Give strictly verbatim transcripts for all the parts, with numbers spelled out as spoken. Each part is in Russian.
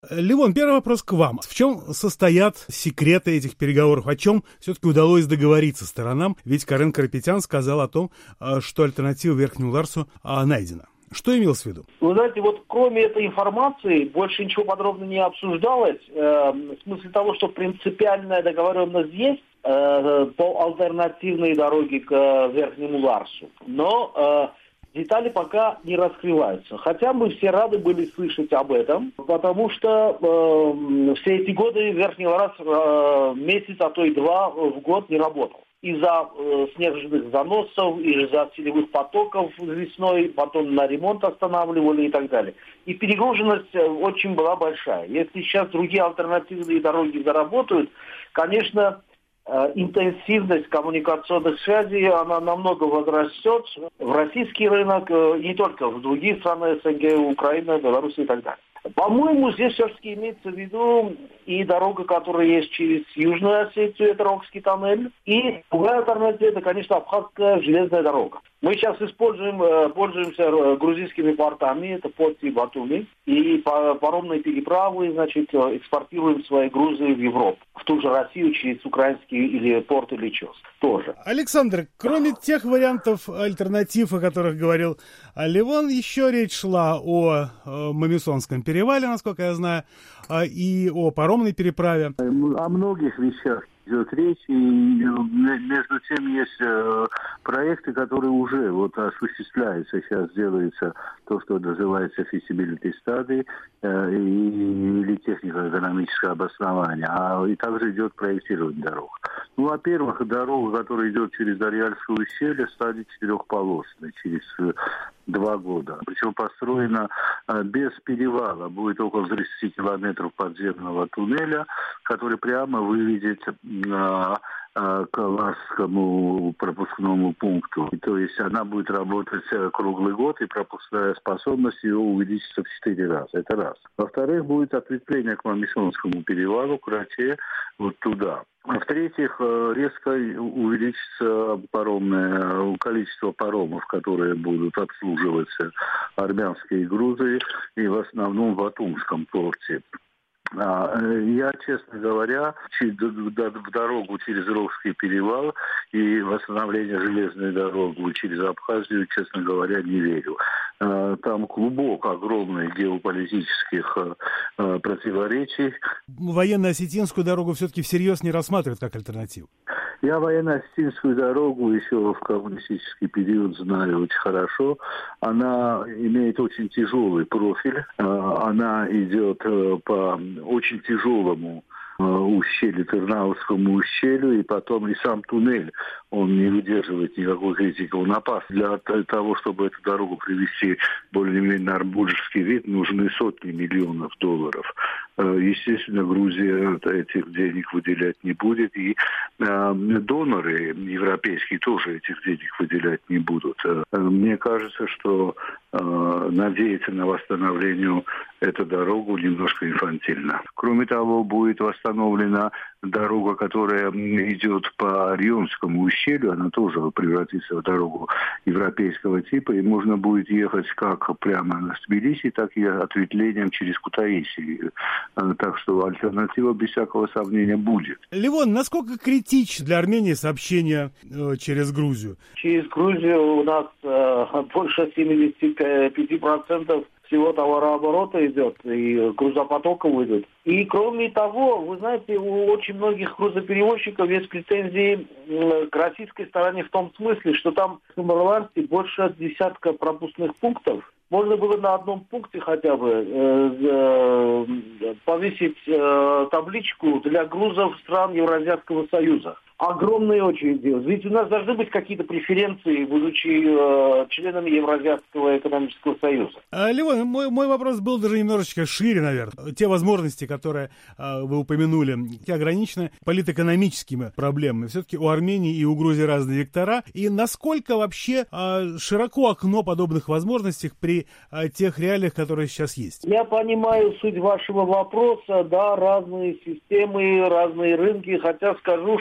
Левон, первый вопрос к вам. В чем состоят секреты этих переговоров? О чем все-таки удалось договориться сторонам? Ведь Карен Карапетян сказал о том, что альтернатива Верхнему Ларсу найдена. Что имелось в виду? Вы знаете, вот кроме этой информации больше ничего подробно не обсуждалось. Э, в смысле того, что принципиальная договоренность есть э, по альтернативной дороге к э, Верхнему Ларсу. Но э, детали пока не раскрываются. Хотя мы все рады были слышать об этом, потому что э, все эти годы Верхний Ларс э, месяц, а то и два в год не работал. Из-за э, снежных заносов, из-за селевых потоков весной, потом на ремонт останавливали и так далее. И перегруженность очень была большая. Если сейчас другие альтернативные дороги заработают, конечно, э, интенсивность коммуникационных связей, она намного возрастет в российский рынок, э, не только в другие страны СНГ, Украина, Беларусь и так далее. По-моему, здесь все-таки имеется в виду и дорога, которая есть через Южную Осетию, это Рогский тоннель, и другая альтернатива, это, конечно, Абхазская железная дорога. Мы сейчас используем, пользуемся грузинскими портами, это порт и Батуми, и паромные переправы, значит, экспортируем свои грузы в Европу, в ту же Россию через украинский или порт или ЧОС тоже. Александр, кроме тех вариантов альтернатив, о которых говорил Левон, еще речь шла о Мамисонском перевале, насколько я знаю, и о паромной переправе. О многих вещах идет речь, и между тем есть э, проекты, которые уже вот осуществляются. Сейчас делается то, что называется feasibility study э, или технико-экономическое обоснование, а и также идет проектирование дорог. Ну, во-первых, дорога, которая идет через Дарьяльское ущелье, станет четырехполосной через э, два года. Причем построена э, без перевала. Будет около тридцать километров подземного туннеля, который прямо выведет на э, к Ларскому пропускному пункту. И, то есть она будет работать круглый год, и пропускная способность ее увеличится в четыре раза. Это раз. Во-вторых, будет ответвление к Мамисонскому перевалу, к Рате, вот туда. А в-третьих, резко увеличится паромное количество паромов, которые будут обслуживать армянские грузы, и в основном в Батумском порте. Я, честно говоря, в дорогу через Рогский перевал и восстановление железной дороги через Абхазию, честно говоря, не верю. Там клубок огромный геополитических противоречий. Военно-осетинскую дорогу все-таки всерьез не рассматривают как альтернативу? Я военно-осетинскую дорогу еще в коммунистический период знаю очень хорошо. Она имеет очень тяжелый профиль. Она идет по очень тяжелому ущелью, Тырнавскому ущелью, и потом и сам туннель, он не выдерживает никакой критики. Он опасен. Для того, чтобы эту дорогу привести более-менее на арбуржский вид, нужны сотни миллионов долларов. Естественно, Грузия этих денег выделять не будет, и доноры европейские тоже этих денег выделять не будут. Мне кажется, что надеяться на восстановление эту дорогу немножко инфантильно. Кроме того, будет восстановлена дорога, которая идет по Рионскому ущелью, она тоже превратится в дорогу европейского типа, и можно будет ехать как прямо на Тбилиси, так и ответвлением через Кутаиси. Так что альтернатива, без всякого сомнения, будет. Левон, насколько критично для Армении сообщение э, через Грузию? Через Грузию у нас э, больше семьдесят пять процентов всего товарооборота идет, и грузопотоков идет. И кроме того, вы знаете, у очень многих грузоперевозчиков есть претензии к российской стороне в том смысле, что там в Самарланде больше десятка пропускных пунктов. Можно было на одном пункте хотя бы э, э, повесить э, табличку для грузов стран Евразийского Союза. Огромные очереди. Ведь у нас должны быть какие-то преференции, будучи э, членами Евразийского экономического союза. А, Левон, мой, мой вопрос был даже немножечко шире, наверное. Те возможности, которые э, вы упомянули, ограничены политэкономическими проблемами. Все-таки у Армении и у Грузии разные вектора. И насколько вообще э, широко окно подобных возможностей при э, тех реалиях, которые сейчас есть? Я понимаю суть вашего вопроса. Да, разные системы, разные рынки. Хотя скажу, что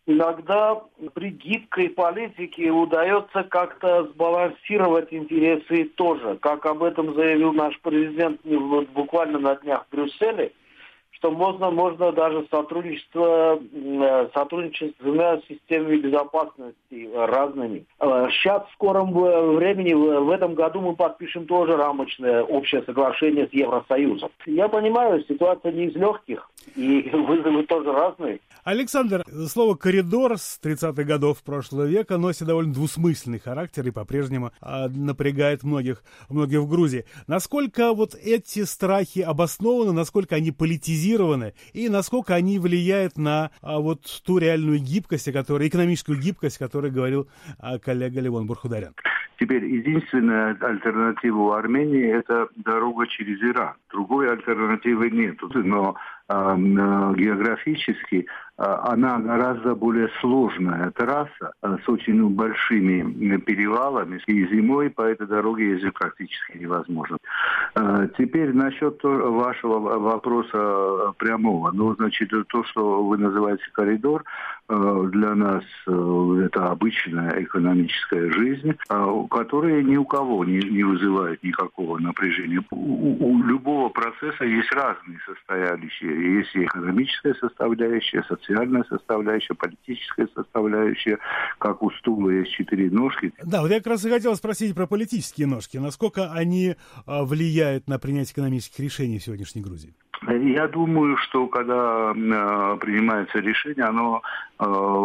иногда при гибкой политике удается как-то сбалансировать интересы тоже. Как об этом заявил наш президент вот буквально на днях в Брюсселе, что можно, можно даже сотрудничество, сотрудничать с двумя системами безопасности разными. Сейчас в скором времени, в этом году мы подпишем тоже рамочное общее соглашение с Евросоюзом. Я понимаю, ситуация не из легких, и вызовы тоже разные. Александр, слово «коридор» с тридцатых годов прошлого века носит довольно двусмысленный характер и по-прежнему а, напрягает многих, многих в Грузии. Насколько вот эти страхи обоснованы, насколько они политизированы и насколько они влияют на а, вот ту реальную гибкость, о которой, экономическую гибкость, о которой говорил а, коллега Левон Бурхударян? Теперь единственная альтернатива у Армении – это дорога через Иран. Другой альтернативы нет. Но э, географически э, она гораздо более сложная трасса э, с очень большими перевалами. И зимой по этой дороге ездить практически невозможно. Э, теперь насчет вашего вопроса прямого. Ну, значит, то, что вы называете коридор, э, для нас э, это обычная экономическая жизнь, э, которые ни у кого не, не вызывают никакого напряжения. У, у любого процесса есть разные составляющие. Есть и экономическая составляющая, социальная составляющая, политическая составляющая. Как у стула есть четыре ножки. Да, вот я как раз и хотел спросить про политические ножки. Насколько они а, влияют на принятие экономических решений в сегодняшней Грузии? Я думаю, что когда э, принимается решение, оно э,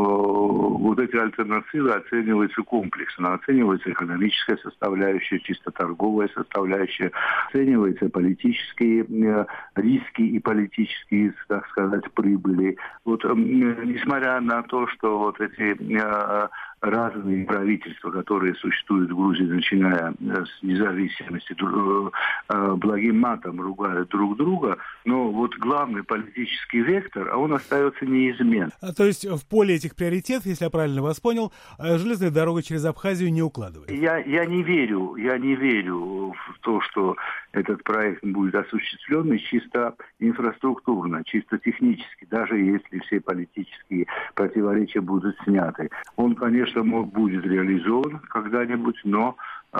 вот эти альтернативы оцениваются комплексно. Оценивается экономическая составляющая, чисто торговая составляющая, оцениваются политические э, риски и политические, так сказать, прибыли. Вот э, несмотря на то, что вот эти э, разные правительства, которые существуют в Грузии, начиная с независимости, благим матом ругают друг друга, но вот главный политический вектор, он остается неизменным. А, то есть в поле этих приоритетов, если я правильно вас понял, железная дорога через Абхазию не укладывается? Я, я не верю, я не верю в то, что этот проект будет осуществлен чисто инфраструктурно, чисто технически, даже если все политические противоречия будут сняты. Он, конечно, будет реализован когда-нибудь, но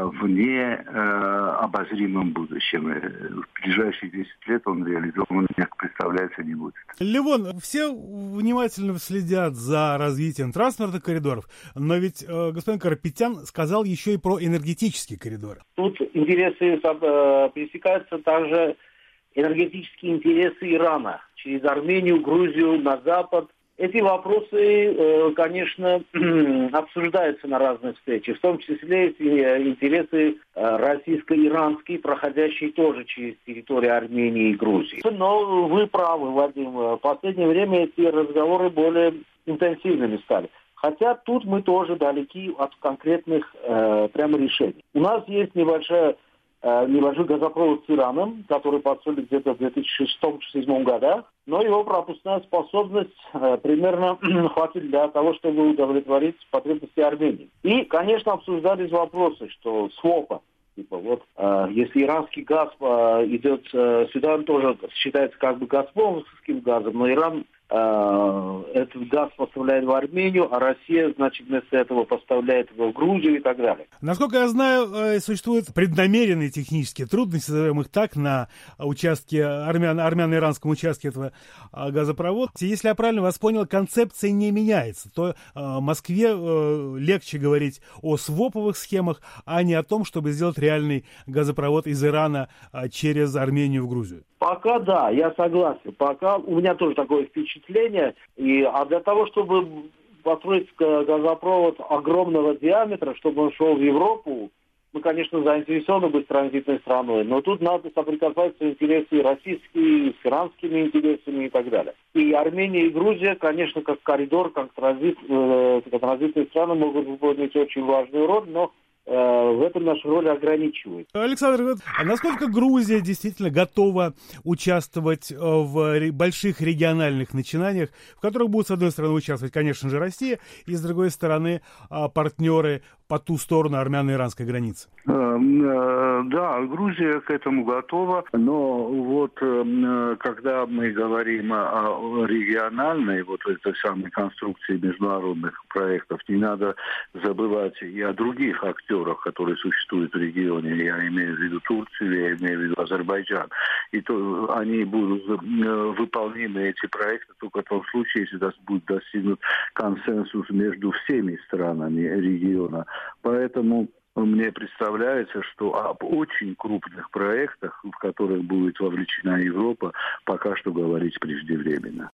вне э, обозримом будущем. В ближайшие десять лет он реализован, как представляется, не будет. Левон, все внимательно следят за развитием транспортных коридоров, но ведь э, господин Карапетян сказал еще и про энергетические коридоры. Тут интересы э, пересекаются также энергетические интересы Ирана через Армению, Грузию, на запад. Эти вопросы, конечно, обсуждаются на разных встречах, в том числе и интересы российско-иранские, проходящие тоже через территорию Армении и Грузии. Но вы правы, Вадим, в последнее время эти разговоры более интенсивными стали. Хотя тут мы тоже далеки от конкретных э, прямо решений. У нас есть небольшая небольшой газопровод с Ираном, который построили где-то в две тысячи шестом — две тысячи седьмом годах, но его пропускная способность э, примерно хватит для того, чтобы удовлетворить потребности Армении. И, конечно, обсуждались вопросы, что свопа, типа вот, э, если иранский газ э, идет э, сюда, он тоже считается как бы газпромовским газом, но Иран этот газ поставляет в Армению, а Россия, значит, вместо этого поставляет его в Грузию и так далее. Насколько я знаю, существуют преднамеренные технические трудности, назовем их так, на участке, армян, армяно-иранском участке этого газопровода. Если я правильно вас понял, концепция не меняется. То Москве легче говорить о своповых схемах, а не о том, чтобы сделать реальный газопровод из Ирана через Армению в Грузию. Пока да, я согласен. Пока у меня тоже такое впечатление. И, а для того, чтобы построить газопровод огромного диаметра, чтобы он шел в Европу, мы, конечно, заинтересованы быть транзитной страной. Но тут надо соприкасаться интересы российские, с иранскими интересами и так далее. И Армения и Грузия, конечно, как коридор, как транзит, э, как транзитные страны могут выполнить очень важную роль, но в этом наша роль ограничивает. Александр, а насколько Грузия действительно готова участвовать в больших региональных начинаниях, в которых будут, с одной стороны, участвовать, конечно же, Россия, и, с другой стороны, партнеры по ту сторону армяно-иранской границы? Да, Грузия к этому готова, но вот когда мы говорим о региональной вот этой самой конструкции международных проектов, не надо забывать и о других актерах, которые существуют в регионе. Я имею в виду Турцию, я имею в виду Азербайджан. И то они будут выполнимы, эти проекты, только в том случае, если будет достигнут консенсус между всеми странами региона. Поэтому мне представляется, что об очень крупных проектах, в которых будет вовлечена Европа, пока что говорить преждевременно.